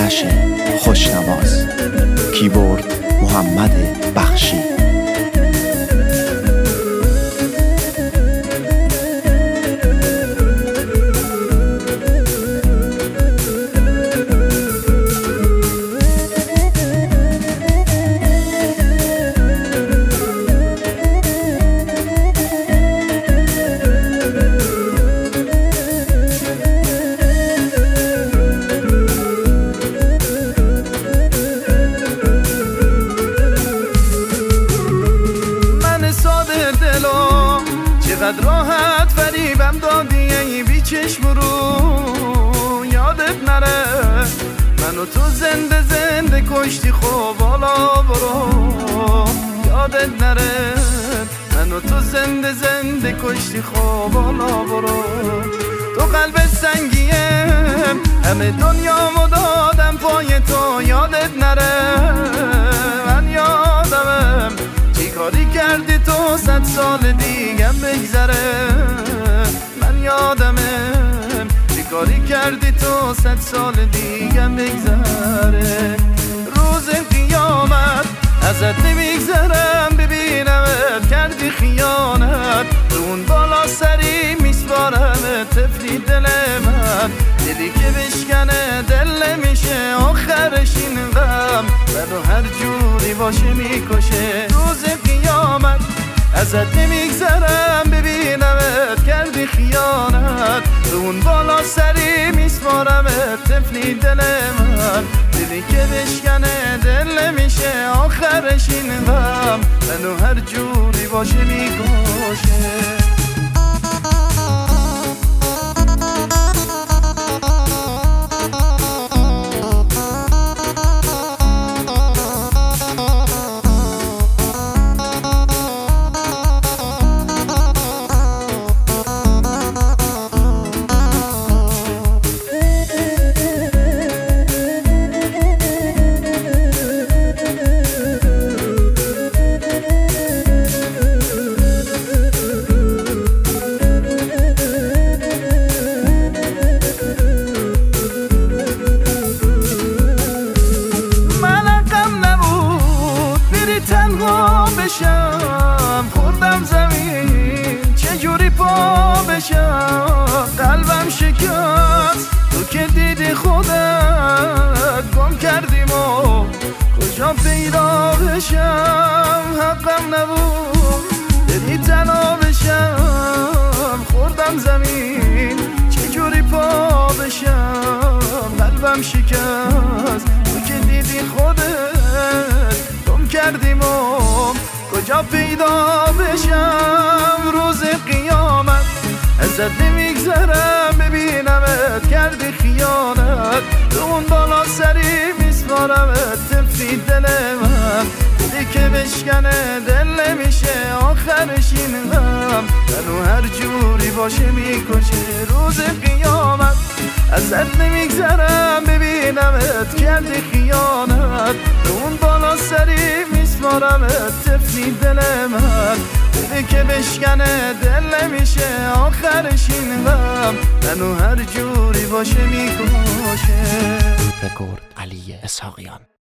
آتش خوشنواز. کیبورد محمد بخشی. چقدر راحت فریبم دادی ای بی چشم رو، یادت نره منو تو زنده زنده کشتی. خب بالا برو، یادت نره منو تو زنده زنده کشتی. خب بالا برو. تو قلب سنگیم همه دنیامو دادم پای تو، یادت نره من یادمم چی کاری کردی تو 100 سال دیگم بگذره. من یادمه چی کاری کردی تو 100 سال دیگم بگذره. روز قیامت ازت نمیگذرم ببینمت کردی خیانت، رو اون بالا سری میسپارم طفلی دل من. دلی که بشکنه دل نمیشه آخرش این غم، منو هر جوری باشه میکشه. روز قیامت ازت نمیگذرم ببینمت کردی خیانت، رو اون بالا سری میسپارم طفلی دل من. دلی که بشکنه دل نمیشه آخرش این غم، منو هر جوری باشه میکشه. تنها بشم خوردم زمین چجوری پا بشم، قلبم شکست تو که دیدی خودت گم کردیم و کجا پیدا بشم. حقم نبود بدی تنها بشم خوردم زمین چجوری پا بشم، قلبم شکست تو که دیدی خودت کردیم و کجا پیدا بشم. روز قیامت ازت نمیگذرم ببینمت کردی خیانت، تو اون بالا سری میسپارم طفلی دل من. دلی که بشکنه دل نمیشه آخرش این غم، منو هر جوری باشه میکشه. روز قیامت ازت نمیگذرم ببینمت کردی خیانت، تو اون بالا سری میسپارم طفلی دل من. دلی که بشکنه دل نمیشه آخرش این غم، منو هر جوری باشه میکشه. رکورد علی اسحاقیان.